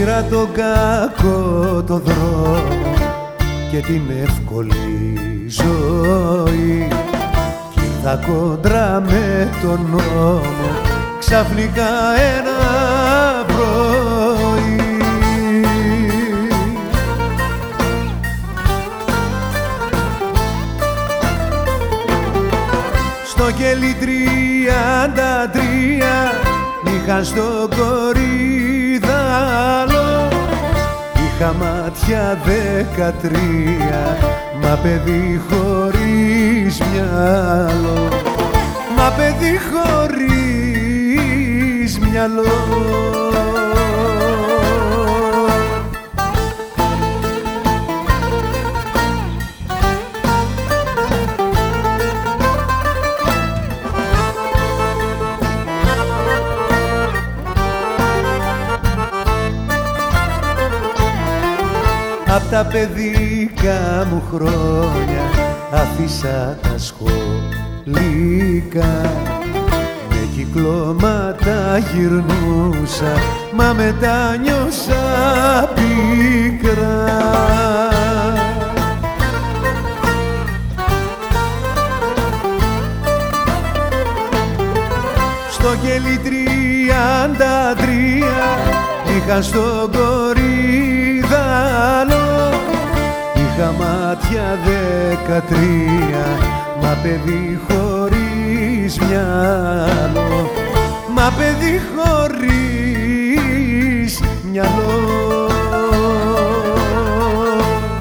πήρα τον κακό το δρόμο και την εύκολη ζωή κι ήρθα κοντρά με τον νόμο ξαφνικά ένα πρωί. Στο κελί 33 είχα στο κορίδαλο, είχα μάτια 13, μα παιδί χωρίς μυαλό, μα παιδί χωρίς μυαλό. Απ' τα παιδικά μου χρόνια άφησα τα σχολικά, με κυκλώματα γυρνούσα, μα μετά νιώσα πικρά. Στο κελί 33 είχα στον κορίδαλο, είχα μάτια 13, μα παιδί χωρίς μυαλό, μα παιδί χωρίς